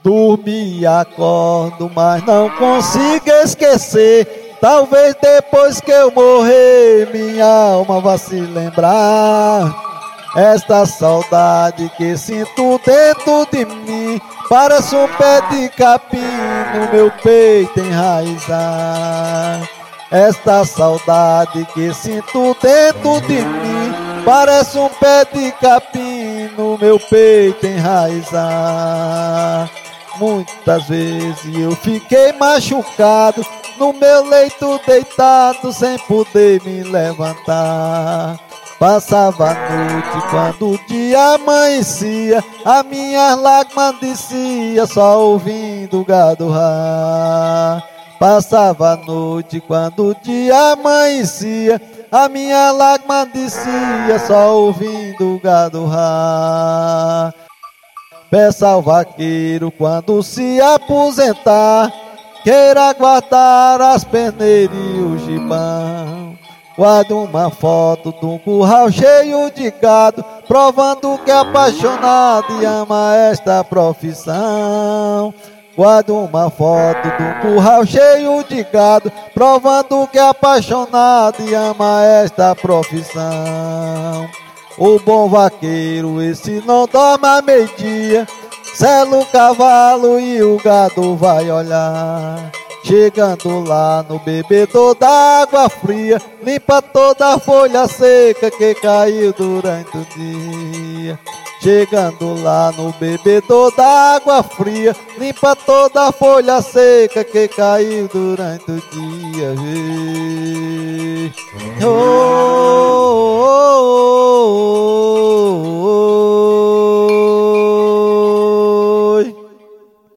Durmo e acordo, mas não consigo esquecer. Talvez depois que eu morrer, minha alma vá se lembrar. Esta saudade que sinto dentro de mim parece um pé de capim no meu peito enraizar. Esta saudade que sinto dentro de mim parece um pé de capim no meu peito enraizar. Muitas vezes eu fiquei machucado no meu leito deitado sem poder me levantar. Passava a noite quando o dia amanhecia, a minha lágrima descia só ouvindo o gado rar. Passava a noite quando o dia amanhecia, a minha lágrima descia só ouvindo o gado rar. Peça ao vaqueiro quando se aposentar, queira guardar as peneiras e o gibão. Guarde uma foto de um curral cheio de gado, provando que é apaixonado e ama esta profissão. Guarde uma foto de um curral cheio de gado, provando que é apaixonado e ama esta profissão. O bom vaqueiro, esse não dorme a meio-dia, sela o cavalo e o gado vai olhar. Chegando lá no bebedor da água fria, limpa toda a folha seca que caiu durante o dia. Chegando lá no bebedor da água fria, limpa toda a folha seca que caiu durante o dia. Oh, oh, oh, oh, oh.